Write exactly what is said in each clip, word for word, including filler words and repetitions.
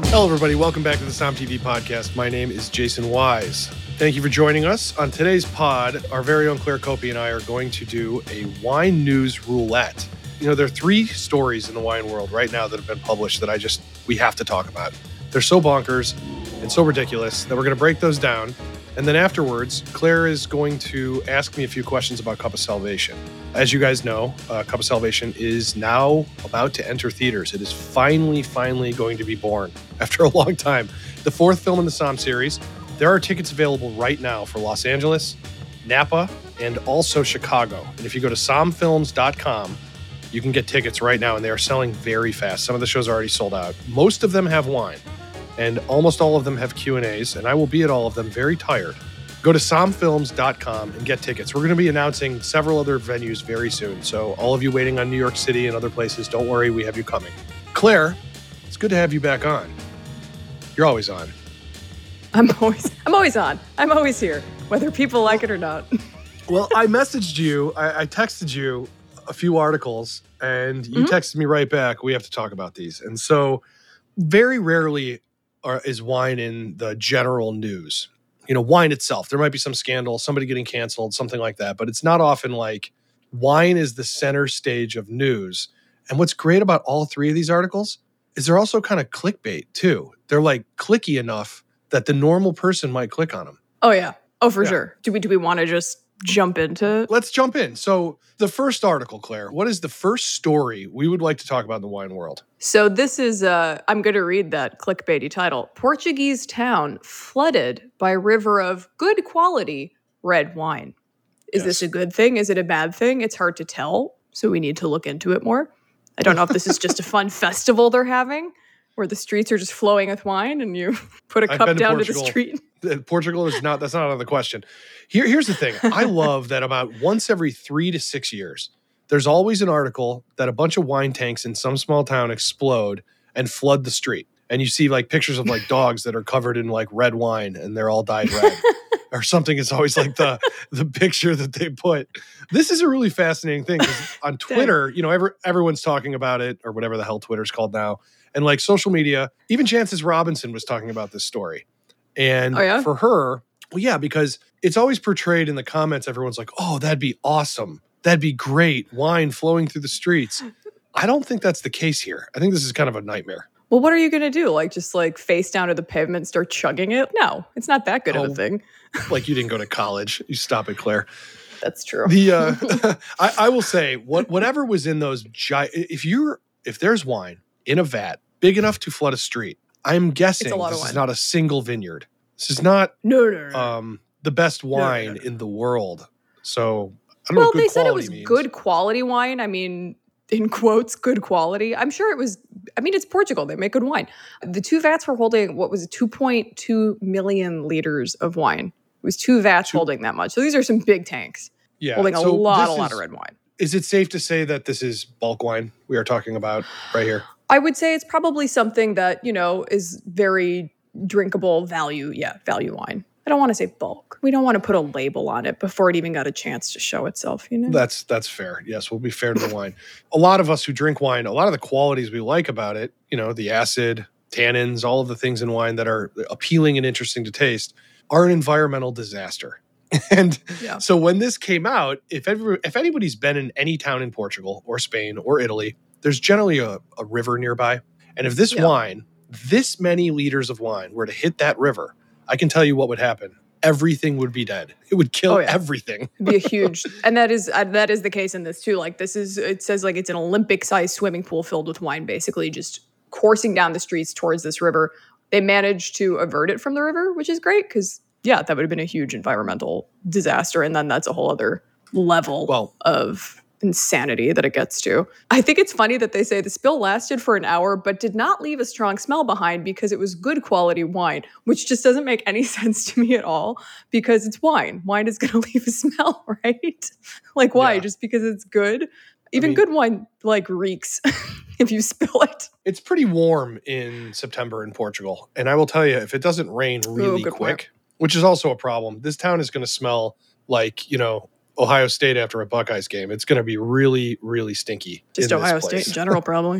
Hello, everybody. Welcome back to the Somm T V podcast. My name is Jason Wise. Thank you for joining us. On today's pod, our very own Claire Copey and I are going to do a wine news roulette. You know, there are three stories in the wine world right now that have been published that I just, we have to talk about. They're so bonkers and so ridiculous that we're going to break those down. And then afterwards, Claire is going to ask me a few questions about Cup of Salvation. As you guys know, uh, Cup of Salvation is now about to enter theaters. It is finally, finally going to be born after a long time. The fourth film in the Somm series. There are tickets available right now for Los Angeles, Napa, and also Chicago. And if you go to somm films dot com, you can get tickets right now, and they are selling very fast. Some of the shows are already sold out. Most of them have wine, and almost all of them have Q and A's, and I will be at all of them very tired. Go to somm films dot com and get tickets. We're going to be announcing several other venues very soon, so all of you waiting on New York City and other places, don't worry, we have you coming. Claire, it's good to have you back on. You're always on. I'm always I'm always on. I'm always here, whether people like it or not. Well, I messaged you, I, I texted you a few articles, and you Mm-hmm. texted me right back, we have to talk about these. And so very rarely are, is wine in the general news. You know, wine itself, there might be some scandal, somebody getting canceled, something like that, but it's not often like wine is the center stage of news. And what's great about all three of these articles is they're also kind of clickbait too. They're like clicky enough that the normal person might click on them. Oh yeah. Oh, for Yeah. sure. Do we do we want to just jump into? Let's jump in. So the first article, Claire, what is the first story we would like to talk about in the wine world? So this is uh I'm going to read that clickbaity title. Portuguese town flooded by river of good quality red wine. Is Yes. this a good thing? Is it a bad thing? It's hard to tell, so we need to look into it more. I don't know if this is just a fun festival they're having where the streets are just flowing with wine and you put a I've cup been to down to the Portugal. street. Uh, Portugal is not, that's not out of the question. Here, here's the thing. I love that about once every three to six years, there's always an article that a bunch of wine tanks in some small town explode and flood the street. And you see like pictures of like dogs that are covered in like red wine and they're all dyed red or something. It's always like the, the picture that they put. This is a really fascinating thing because on Twitter, you know, every, everyone's talking about it or whatever the hell Twitter's called now. And like social media, even Jancis Robinson was talking about this story. And Oh, yeah? for her, well, yeah, because it's always portrayed in the comments. Everyone's like, oh, that'd be awesome. That'd be great. Wine flowing through the streets. I don't think that's the case here. I think this is kind of a nightmare. Well, what are you going to do? Like, just like face down to the pavement and start chugging it? No, it's not that good of Oh. a thing. Like you didn't go to college. You stop it, Claire. That's true. The uh, I, I will say, what whatever was in those giant, if you're if there's wine in a vat big enough to flood a street, I'm guessing It's a lot of this is wine. not a single vineyard. This is not no, no, no. um, the best no, wine no. in the world. So I don't know well, what good they said it quality was means. good quality wine. I mean, in quotes, good quality. I'm sure it was. I mean, it's Portugal. They make good wine. The two vats were holding, what was it, two point two million liters of wine. It was two vats Two- holding that much. So these are some big tanks Yeah. holding a so lot, this a lot is- of red wine. Is it safe to say that this is bulk wine we are talking about right here? I would say it's probably something that, you know, is very drinkable value. Yeah, value wine. I don't want to say bulk. We don't want to put a label on it before it even got a chance to show itself, you know? That's that's fair. Yes, we'll be fair to the wine. A lot of us who drink wine, a lot of the qualities we like about it, you know, the acid, tannins, all of the things in wine that are appealing and interesting to taste, are an environmental disaster. And Yeah. so when this came out, if ever, if anybody's been in any town in Portugal or Spain or Italy, there's generally a, a river nearby. And if this Yeah. wine, this many liters of wine were to hit that river, I can tell you what would happen. Everything would be dead. It would kill Oh, yeah. everything. Be a huge, and that is uh, that is the case in this too. Like this is, it says like it's an Olympic-sized swimming pool filled with wine, basically just coursing down the streets towards this river. They managed to avert it from the river, which is great because yeah, that would have been a huge environmental disaster, and then that's a whole other level Well- of insanity that it gets to. I think it's funny that they say the spill lasted for an hour but did not leave a strong smell behind because it was good quality wine, which just doesn't make any sense to me at all because it's wine. Wine is going to leave a smell, right? Like why? Yeah. Just because it's good? Even mean- good wine like reeks if you spill it. It's pretty warm in September in Portugal. And I will tell you, if it doesn't rain really good quick, point. which is also a problem, this town is going to smell like, you know, Ohio State after a Buckeyes game. It's going to be really, really stinky. Just in this Ohio place. State in general, probably.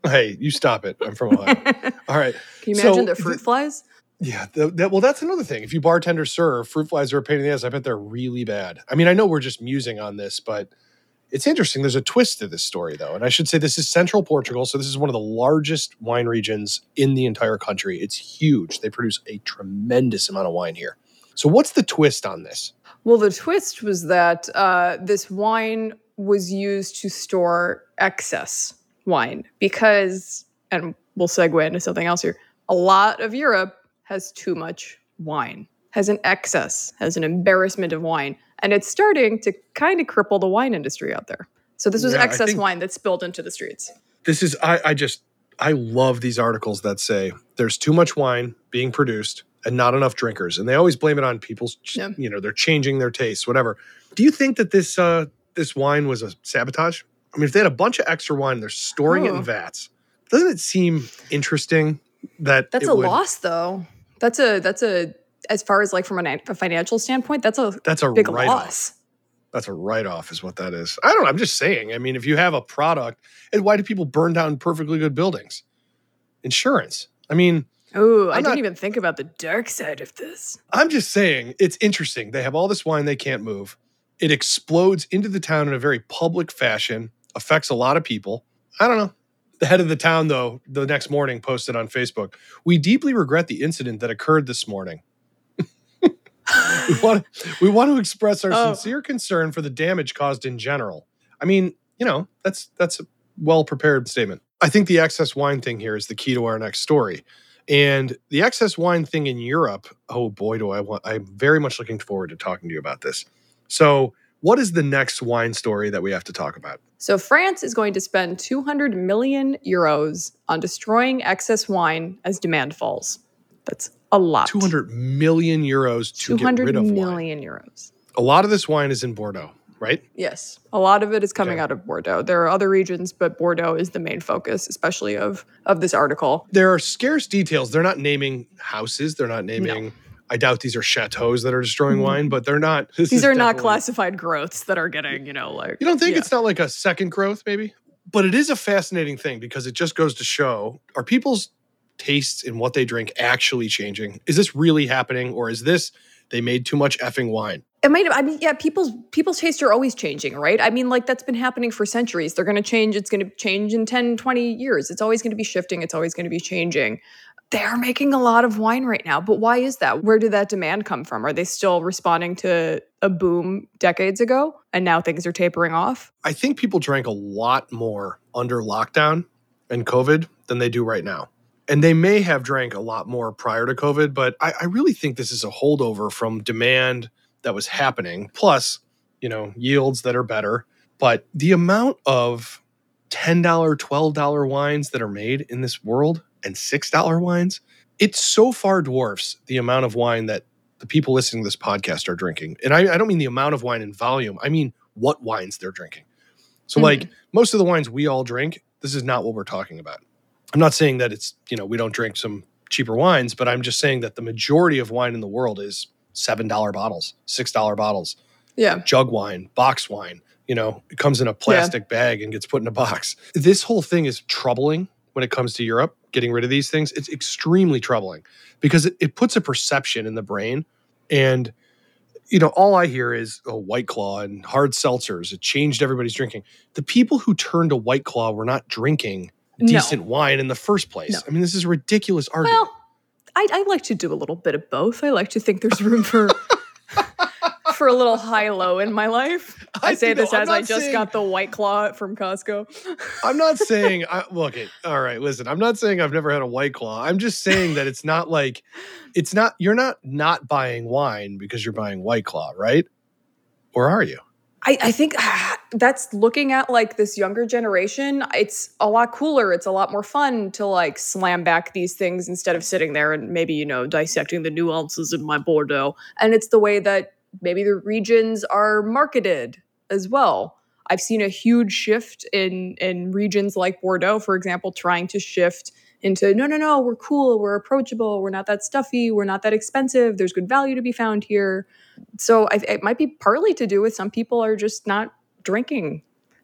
Hey, you stop it. I'm from Ohio. All right. Can you imagine So the fruit th- flies? Yeah. The, that, well, that's another thing. If you bartender serve, fruit flies are a pain in the ass. I bet they're really bad. I mean, I know we're just musing on this, but it's interesting. There's a twist to this story, though. And I should say this is central Portugal. So this is one of the largest wine regions in the entire country. It's huge. They produce a tremendous amount of wine here. So what's the twist on this? Well, the twist was that uh, this wine was used to store excess wine because, and we'll segue into something else here, a lot of Europe has too much wine, has an excess, has an embarrassment of wine, and it's starting to kind of cripple the wine industry out there. So this was Yeah, I excess think- wine that spilled into the streets. This is, I, I just, I love these articles that say there's too much wine being produced and not enough drinkers. And they always blame it on people's, Yeah. you know, they're changing their tastes, whatever. Do you think that this uh, this wine was a sabotage? I mean, if they had a bunch of extra wine, they're storing it Oh. in vats. Doesn't it seem interesting that That's it a would- loss, though. That's a, that's a, as far as like from an, a financial standpoint, that's a That's a big write-off. loss. That's a write-off is what that is. I don't know. I'm just saying. I mean, if you have a product, and why do people burn down perfectly good buildings? Insurance. I mean, Oh, I I'm didn't not- even think about the dark side of this. I'm just saying it's interesting. They have all this wine they can't move. It explodes into the town in a very public fashion, affects a lot of people. I don't know. The head of the town, though, the next morning posted on Facebook, "We deeply regret the incident that occurred this morning. we, want, we want to express our Oh. sincere concern for the damage caused in general." I mean, you know, that's that's a well-prepared statement. I think the excess wine thing here is the key to our next story. And the excess wine thing in Europe, oh boy, do I want, I'm very much looking forward to talking to you about this. So what is the next wine story that we have to talk about? So France is going to spend two hundred million euros on destroying excess wine as demand falls. That's a lot. two hundred million euros to get rid two hundred of wine. million euros. A lot of this wine is in Bordeaux, right? Yes. A lot of it is coming Okay. out of Bordeaux. There are other regions, but Bordeaux is the main focus, especially of, of this article. There are scarce details. They're not naming houses. They're not naming, I doubt these are chateaus that are destroying wine, but they're not. this These is are not definitely- classified growths that are getting, you know, like. You don't think yeah. it's not like a second growth, maybe? But it is a fascinating thing because it just goes to show, are people's tastes in what they drink actually changing? Is this really happening? Or is this, they made too much effing wine? It might. I mean, yeah. People's people's tastes are always changing, right? I mean, like that's been happening for centuries. They're going to change. It's going to change in ten, twenty years. It's always going to be shifting. It's always going to be changing. They are making a lot of wine right now, but why is that? Where did that demand come from? Are they still responding to a boom decades ago, and now things are tapering off? I think people drank a lot more under lockdown and COVID than they do right now. And they may have drank a lot more prior to COVID, but I, I really think this is a holdover from demand that was happening. Plus, you know, yields that are better. But the amount of ten dollars, twelve dollars wines that are made in this world and six dollars wines, it so far dwarfs the amount of wine that the people listening to this podcast are drinking. And I, I don't mean the amount of wine in volume. I mean what wines they're drinking. So Mhm. like most of the wines we all drink, this is not what we're talking about. I'm not saying that it's, you know, we don't drink some cheaper wines, but I'm just saying that the majority of wine in the world is seven dollars bottles, six dollars bottles, Yeah. jug wine, box wine. You know, it comes in a plastic bag and gets put in a box. This whole thing is troubling when it comes to Europe, getting rid of these things. It's extremely troubling because it, it puts a perception in the brain. And, you know, all I hear is a White Claw and hard seltzers. It changed everybody's drinking. The people who turned to White Claw were not drinking No. decent wine in the first place. No. I mean, this is a ridiculous argument. Well, I, I like to do a little bit of both. I like to think there's room for for a little high-low in my life. I, I say know, this I'm as I not just saying- got the White Claw from Costco. I'm not saying, I, look, it, all right, listen, I'm not saying I've never had a White Claw. I'm just saying that it's not like, it's not, you're not not buying wine because you're buying White Claw, right? Or are you? I, I think ah, that's looking at like this younger generation. It's a lot cooler. It's a lot more fun to like slam back these things instead of sitting there and maybe, you know, dissecting the nuances in my Bordeaux. And it's the way that maybe the regions are marketed as well. I've seen a huge shift in in regions like Bordeaux, for example, trying to shift into no, no, no, we're cool, we're approachable, we're not that stuffy, we're not that expensive, there's good value to be found here. So I, it might be partly to do with some people are just not drinking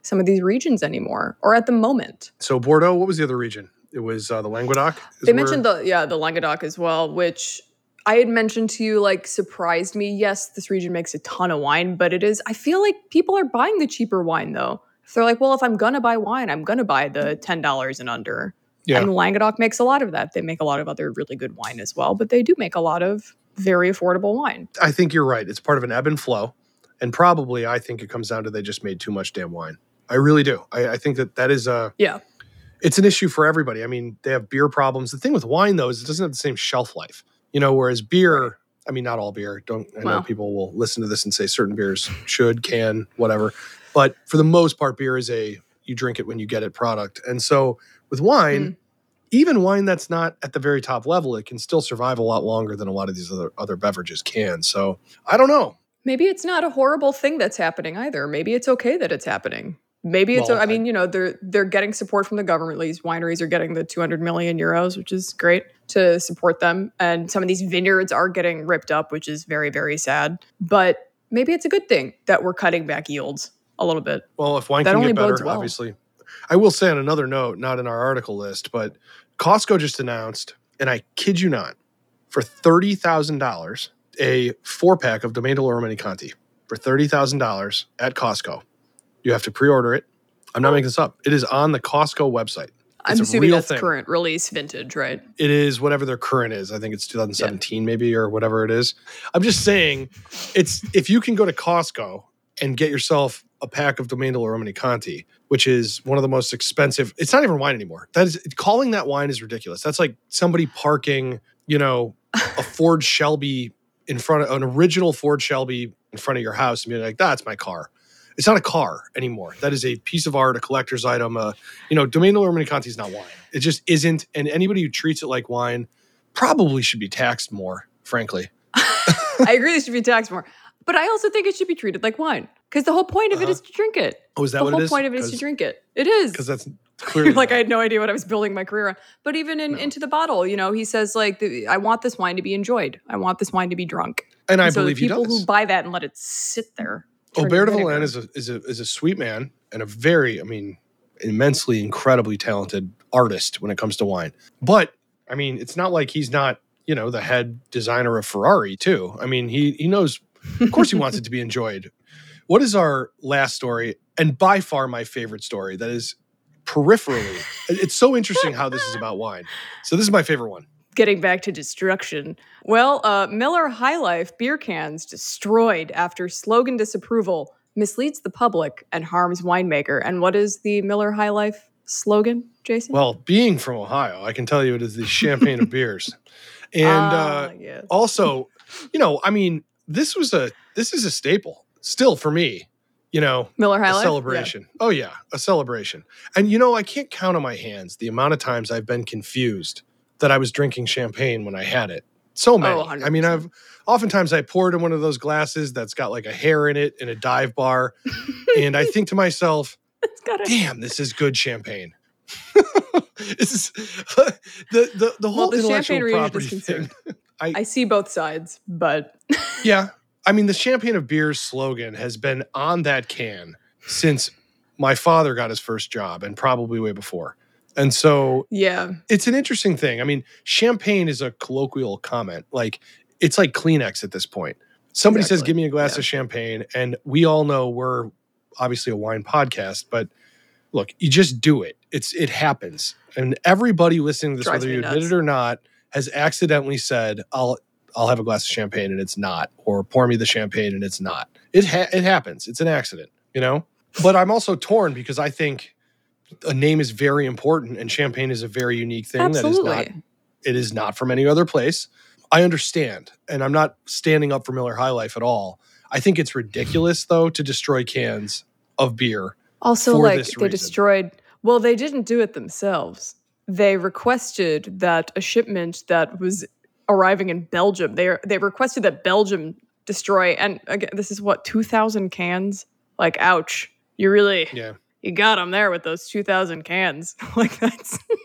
some of these regions anymore, or at the moment. So Bordeaux, what was the other region? It was uh, the Languedoc? They mentioned the, yeah, the Languedoc as well, which I had mentioned to you, like, surprised me. Yes, this region makes a ton of wine, but it is, I feel like people are buying the cheaper wine, though. If they're like, well, if I'm going to buy wine, I'm going to buy the ten dollars and under. Yeah. And Languedoc makes a lot of that. They make a lot of other really good wine as well, but they do make a lot of very affordable wine. I think you're right. It's part of an ebb and flow. And probably, I think it comes down to they just made too much damn wine. I really do. I, I think that that is a... Yeah. It's an issue for everybody. I mean, they have beer problems. The thing with wine, though, is it doesn't have the same shelf life. You know, whereas beer... Right. I mean, not all beer. Don't I know well. people will listen to this and say certain beers should, can, whatever. But for the most part, beer is a you drink it when you get it product. And so with wine... Mm. Even wine that's not at the very top level, it can still survive a lot longer than a lot of these other, other beverages can. So I don't know. Maybe it's not a horrible thing that's happening either. Maybe it's okay that it's happening. Maybe it's, well, I mean, I, you know, they're they're getting support from the government. These wineries are getting the two hundred million euros, which is great to support them. And some of these vineyards are getting ripped up, which is very, very sad. But maybe it's a good thing that we're cutting back yields a little bit. Well, if wine that can get better, well. obviously. I will say on another note, not in our article list, but Costco just announced, and I kid you not, for thirty thousand dollars, a four-pack of Domaine de l'Oromanée-Conti for thirty thousand dollars at Costco. You have to pre-order it. I'm not making this up. It is on the Costco website. It's I'm assuming that's thing. current release vintage, right? It is whatever their current is. I think it's twenty seventeen yeah. maybe or whatever it is. I'm just saying, it's if you can go to Costco and get yourself a pack of Domaine de l'Oromanée-Conti, which is one of the most expensive. It's not even wine anymore. That is calling that wine is ridiculous. That's like somebody parking, you know, a Ford Shelby in front of an original Ford Shelby in front of your house and being like, that's my car. It's not a car anymore. That is a piece of art, a collector's item. Uh, you know, Domaine de l'Oromanée-Conti is not wine. It just isn't. And anybody who treats it like wine probably should be taxed more, frankly. I agree they should be taxed more. But I also think it should be treated like wine. Because the whole point of uh-huh. it is to drink it. Oh, is that the what it is? The whole point of it is to drink it. It is. Because that's clearly like, I had no idea what I was building my career on. But even in no. Into the Bottle, you know, he says, like, the, I want this wine to be enjoyed. I want this wine to be drunk. And, and I so believe he does. people who buy that and let it sit there. Aubert de Villaine is a, is, a, is a sweet man and a very, I mean, immensely, incredibly talented artist when it comes to wine. But, I mean, it's not like he's not, you know, the head designer of Ferrari, too. I mean, he he knows... Of course he wants it to be enjoyed. What is our last story? And by far my favorite story that is peripherally. It's so interesting how this is about wine. So this is my favorite one. Getting back to destruction. Well, uh, Miller High Life beer cans destroyed after slogan disapproval misleads the public and harms winemaker. And what is the Miller High Life slogan, Jason? Well, being from Ohio, I can tell you it is the champagne of beers. And uh, uh, yes. also, you know, I mean, This was a this is a staple still for me, you know, Miller High Life? A celebration. Yeah. Oh yeah, a celebration. And you know, I can't count on my hands the amount of times I've been confused that I was drinking champagne when I had it. So many. Oh, I mean, I've oftentimes I poured in one of those glasses that's got like a hair in it in a dive bar, and I think to myself, "Damn, this is good champagne." This is the the the whole well, the intellectual property thing. I, I see both sides, but... yeah. I mean, the Champagne of Beers slogan has been on that can since my father got his first job and probably way before. And so yeah, it's an interesting thing. I mean, champagne is a colloquial comment. Like, it's like Kleenex at this point. Somebody exactly. says, give me a glass yeah. of champagne. And we all know we're obviously a wine podcast, but look, you just do it. It's It happens. And everybody listening to this, Drives whether you nuts. admit it or not, has accidentally said, I'll I'll have a glass of champagne and it's not, or pour me the champagne and it's not. It ha- it happens. It's an accident, you know? But I'm also torn because I think a name is very important and champagne is a very unique thing. Absolutely. That is not, it is not from any other place. I understand, and I'm not standing up for Miller High Life at all. I think it's ridiculous, though, to destroy cans of beer. Also, for like, this they reason. destroyed, well, they didn't do it themselves. They requested that a shipment that was arriving in Belgium, they they requested that Belgium destroy, and again, this is what, two thousand cans? Like, ouch. You really, yeah. you got them there with those two thousand cans. Like, that's,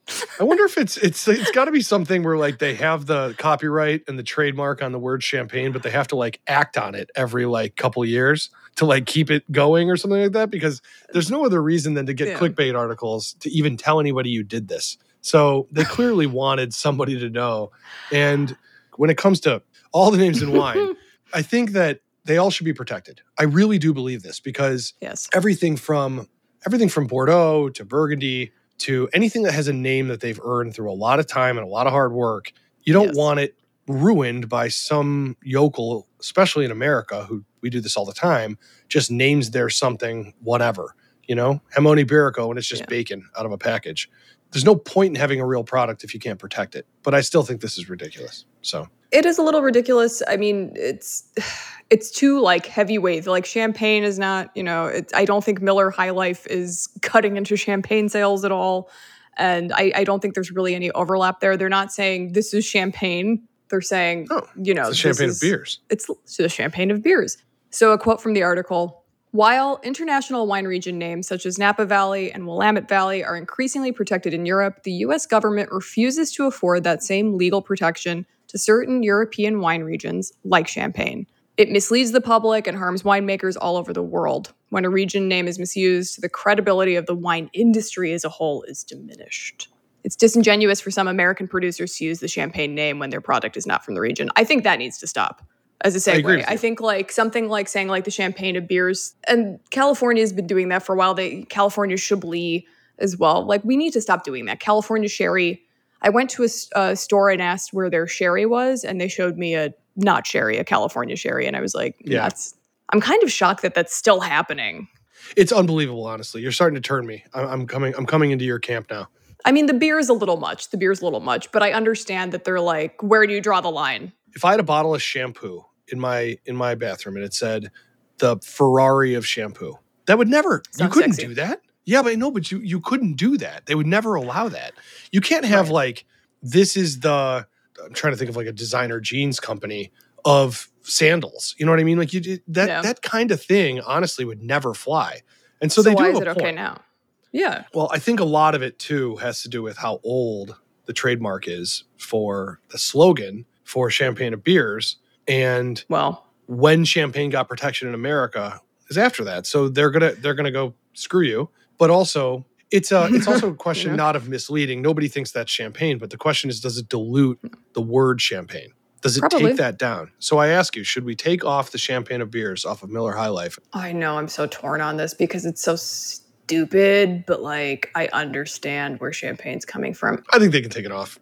I wonder if it's it's it's got to be something where like they have the copyright and the trademark on the word champagne, but they have to like act on it every like couple years to like keep it going or something like that, because there's no other reason than to get Yeah. clickbait articles to even tell anybody you did this. So they clearly wanted somebody to know. And when it comes to all the names in wine, I think that they all should be protected. I really do believe this, because Yes. everything from everything from Bordeaux to Burgundy to anything that has a name that they've earned through a lot of time and a lot of hard work, you don't Yes. want it ruined by some yokel, especially in America, who we do this all the time, just names their something whatever, you know, Hamoni Iberico, and it's just Yeah. bacon out of a package. There's no point in having a real product if you can't protect it. But I still think this is ridiculous. So It is a little ridiculous. I mean, it's it's too like heavyweight. Like champagne is not, you know, it's, I don't think Miller High Life is cutting into champagne sales at all. And I, I don't think there's really any overlap there. They're not saying this is champagne. They're saying, oh, you know, it's the champagne this of is- beers. It's the champagne of beers. So a quote from the article: while international wine region names such as Napa Valley and Willamette Valley are increasingly protected in Europe, the U S government refuses to afford that same legal protection to certain European wine regions like Champagne. It misleads the public and harms winemakers all over the world. When a region name is misused, the credibility of the wine industry as a whole is diminished. It's disingenuous for some American producers to use the Champagne name when their product is not from the region. I think that needs to stop. As a I agree segue, with I, you. think like something like saying like the Champagne of beers, and California has been doing that for a while. They California Chablis as well. Like we need to stop doing that. California Sherry. I went to a, s- a store and asked where their sherry was, and they showed me a not sherry, a California sherry, and I was like, Yeah. that's. I'm kind of shocked that that's still happening. It's unbelievable, honestly. You're starting to turn me. I'm, I'm coming. I'm coming into your camp now. I mean, the beer is a little much. The beer is a little much, but I understand that they're like, where do you draw the line? If I had a bottle of shampoo in my in my bathroom and it said the Ferrari of shampoo, that would never. You Sounds couldn't sexy. do that. Yeah, but I know, but you you couldn't do that. They would never allow that. You can't have Right. like this is the. I'm trying to think of like a designer jeans company of sandals. You know what I mean? Like you did- that Yeah. that kind of thing. Honestly, would never fly. And so, So, they do why have is a it okay point. now? Yeah. Well, I think a lot of it too has to do with how old the trademark is for the slogan for Champagne of beers, and Well, when champagne got protection in America is after that. So they're gonna they're gonna go screw you. But also, it's a it's also a question Yeah. not of misleading. Nobody thinks that's champagne, but the question is, does it dilute the word champagne? Does it Probably. take that down? So I ask you, should we take off the Champagne of beers off of Miller High Life? I know I'm so torn on this because it's so stupid, but like I understand where champagne's coming from. I think they can take it off.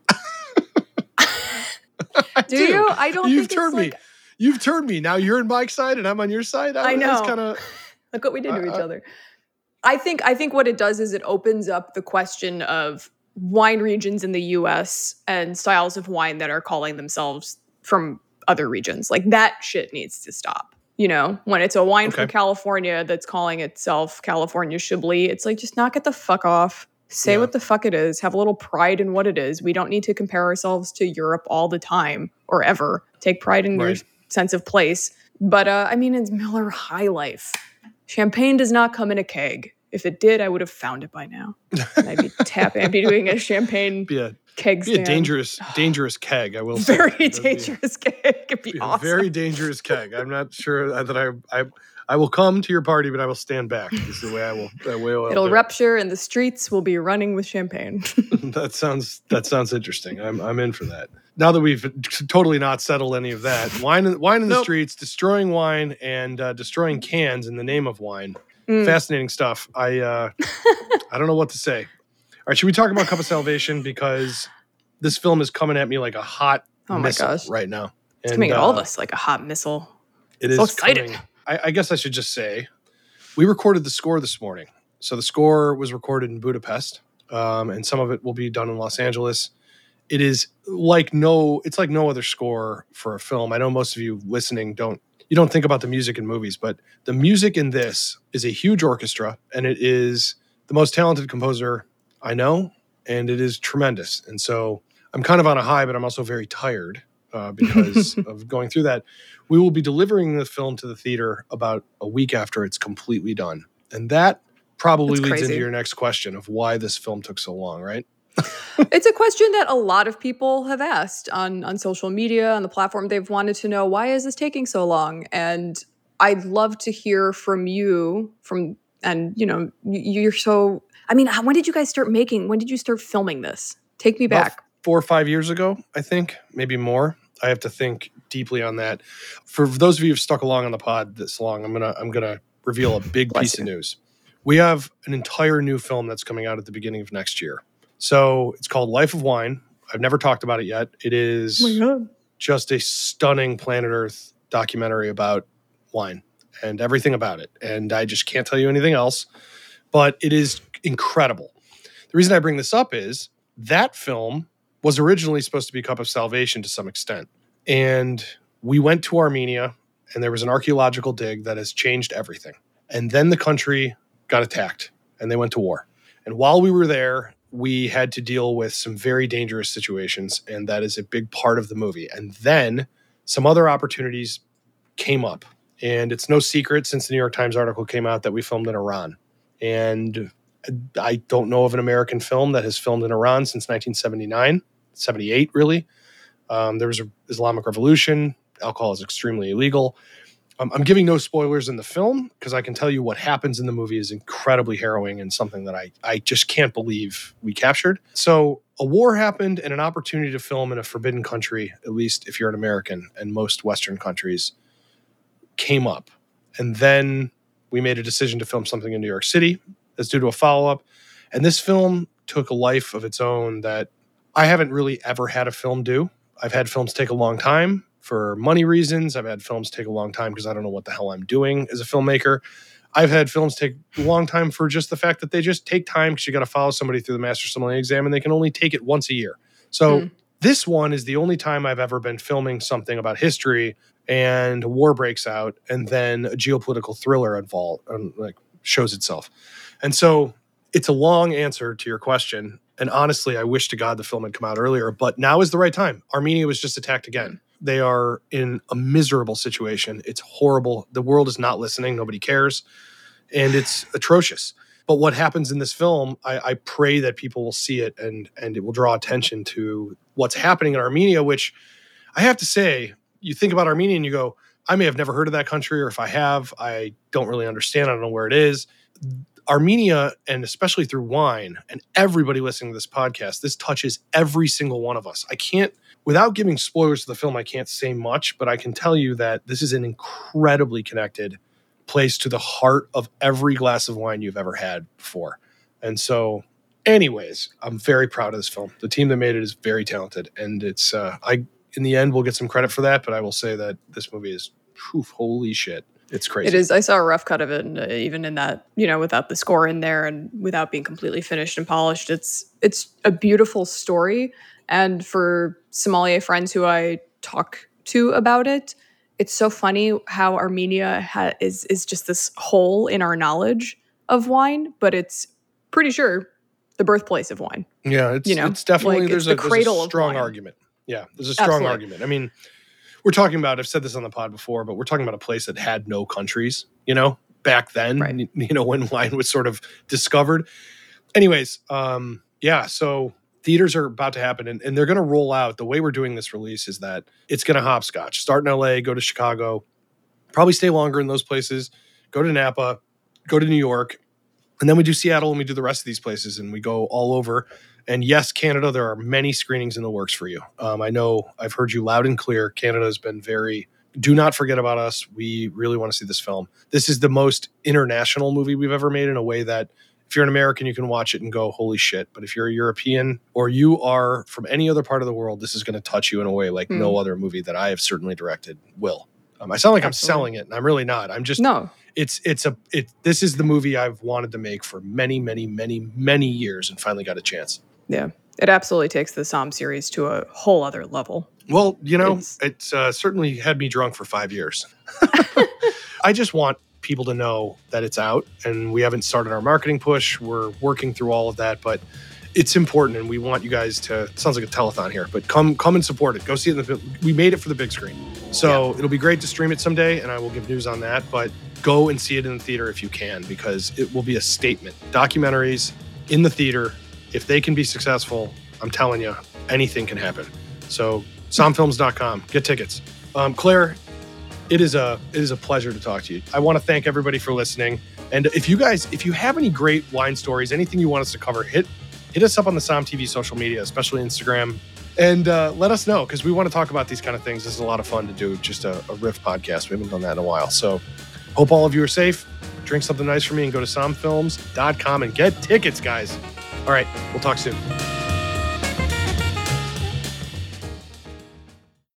I Do you? I don't You've think turned it's me. like You've turned me. Now you're in Mike's side and I'm on your side. I know. Kind of. look what we did to each Uh, uh, other. I think I think what it does is it opens up the question of wine regions in the U S and styles of wine that are calling themselves from other regions. Like that shit needs to stop. You know, when it's a wine from Okay. California that's calling itself California Chablis, it's like just knock it the fuck off. Say Yeah. what the fuck it is. Have a little pride in what it is. We don't need to compare ourselves to Europe all the time or ever. Take pride in your Right. sense of place. But uh, I mean, it's Miller High Life. Champagne does not come in a keg. If it did, I would have found it by now. And I'd be tapping. I'd be doing a champagne Be a keg be a stand. dangerous dangerous keg. I will say. Very That'd be- dangerous keg. It'd be, be a awesome. very dangerous keg. I'm not sure that I I I will come to your party, but I will stand back. Is the way I will. The way I'll It'll do it. rupture, and the streets will be running with champagne. That sounds that sounds interesting. I'm I'm in for that. Now that we've totally not settled any of that, wine in, wine in the Nope. streets, destroying wine and uh, destroying cans in the name of wine. Mm. Fascinating stuff. I uh, I don't know what to say. All right, should we talk about Cup of Salvation, because this film is coming at me like a hot Oh my missile gosh. right now. It's And, coming at all of uh, us like a hot missile. It is So excited. coming- I, I guess I should just say, we recorded the score this morning. So the score was recorded in Budapest, um, and some of it will be done in Los Angeles. It is like no, it's like no other score for a film. I know most of you listening don't, you don't think about the music in movies, but the music in this is a huge orchestra, and it is the most talented composer I know, and it is tremendous. And so I'm kind of on a high, but I'm also very tired uh, because of going through that. We will be delivering the film to the theater about a week after it's completely done. And that probably That's leads crazy. into your next question of why this film took so long, right? It's a question that a lot of people have asked on, on social media, on the platform. They've wanted to know, why is this taking so long? And I'd love to hear from you, from, and, you know, you're so, I mean, when did you guys start making, when did you start filming this? Take me About back. Four or five years ago, I think, maybe more. I have to think deeply on that. For those of you who've stuck along on the pod this long, I'm gonna I'm gonna reveal a big piece of news. We have an entire new film that's coming out at the beginning of next year. So it's called Life of Wine. I've never talked about it yet. It is Oh my God. just a stunning planet Earth documentary about wine and everything about it. And I just can't tell you anything else, but it is incredible. The reason I bring this up is that film was originally supposed to be Cup of Salvation to some extent. And we went to Armenia, and there was an archaeological dig that has changed everything. And then the country got attacked, and they went to war. And while we were there, we had to deal with some very dangerous situations, and that is a big part of the movie. And then some other opportunities came up. And it's no secret, since the New York Times article came out, that we filmed in Iran. And I don't know of an American film that has filmed in Iran since nineteen seventy-nine, seventy-eight, really. Um, there was an Islamic Revolution. Alcohol is extremely illegal. Um, I'm giving no spoilers in the film because I can tell you what happens in the movie is incredibly harrowing and something that I, I just can't believe we captured. So a war happened and an opportunity to film in a forbidden country, at least if you're an American, and most Western countries, came up. And then we made a decision to film something in New York City. That's due to a follow-up. And this film took a life of its own that I haven't really ever had a film do. I've had films take a long time for money reasons. I've had films take a long time because I don't know what the hell I'm doing as a filmmaker. I've had films take a long time for just the fact that they just take time because you got to follow somebody through the Master Sommelier exam and they can only take it once a year. So mm. this one is the only time I've ever been filming something about history and a war breaks out and then a geopolitical thriller involved, um, like shows itself. And so it's a long answer to your question. And honestly, I wish to God the film had come out earlier, but now is the right time. Armenia was just attacked again. They are in a miserable situation. It's horrible. The world is not listening. Nobody cares. And it's atrocious. But what happens in this film, I, I pray that people will see it and, and it will draw attention to what's happening in Armenia, which I have to say, you think about Armenia and you go, I may have never heard of that country, or if I have, I don't really understand. I don't know where it is. Armenia, and especially through wine, and everybody listening to this podcast, this touches every single one of us. I can't, without giving spoilers to the film, I can't say much, but I can tell you that this is an incredibly connected place to the heart of every glass of wine you've ever had before. And so, anyways, I'm very proud of this film. The team that made it is very talented, and it's, uh, I, in the end, will get some credit for that, but I will say that this movie is, whew, holy shit. It's crazy. It is. I saw a rough cut of it, and uh, even in that, you know, without the score in there and without being completely finished and polished, it's it's a beautiful story. And for sommelier friends who I talk to about it, it's so funny how Armenia ha- is is just this hole in our knowledge of wine, but it's pretty sure the birthplace of wine. Yeah, it's, you know, it's definitely like, there's, it's a, the there's a cradle strong of wine. argument. Yeah, there's a strong Absolutely. argument. I mean, we're talking about, I've said this on the pod before, but we're talking about a place that had no countries, you know, back then, right. you know, when wine was sort of discovered. Anyways, um, yeah, so theaters are about to happen, and, and they're going to roll out. The way we're doing this release is that it's going to hopscotch. Start in L A, go to Chicago, probably stay longer in those places, go to Napa, go to New York, and then we do Seattle, and we do the rest of these places, and we go all over. And yes, Canada, there are many screenings in the works for you. Um, I know I've heard you loud and clear. Canada has been very, do not forget about us. We really want to see this film. This is the most international movie we've ever made in a way that if you're an American, you can watch it and go, holy shit. But if you're a European or you are from any other part of the world, this is going to touch you in a way like mm. no other movie that I have certainly directed will. Um, I sound like Absolutely. I'm selling it, and I'm really not. I'm just, no. It's, it's a, it, this is the movie I've wanted to make for many, many, many, many years and finally got a chance. Yeah, it absolutely takes the Somm series to a whole other level. Well, you know, it's, it's uh, certainly had me drunk for five years. I just want people to know that it's out, and we haven't started our marketing push. We're working through all of that, but it's important, and we want you guys to, it sounds like a telethon here, but come come and support it. Go see it in the, we made it for the big screen. So yeah. It'll be great to stream it someday, and I will give news on that, but go and see it in the theater if you can, because it will be a statement. Documentaries in the theater if they can be successful, I'm telling you, anything can happen. So som films dot com, get tickets. Um, Claire, it is a it is a pleasure to talk to you. I want to thank everybody for listening. And if you guys, if you have any great wine stories, anything you want us to cover, hit hit us up on the Som T V social media, especially Instagram, and uh, let us know, because we want to talk about these kind of things. This is a lot of fun to do, just a, a riff podcast. We haven't done that in a while. So hope all of you are safe. Drink something nice for me and go to som films dot com and get tickets, guys. All right, we'll talk soon.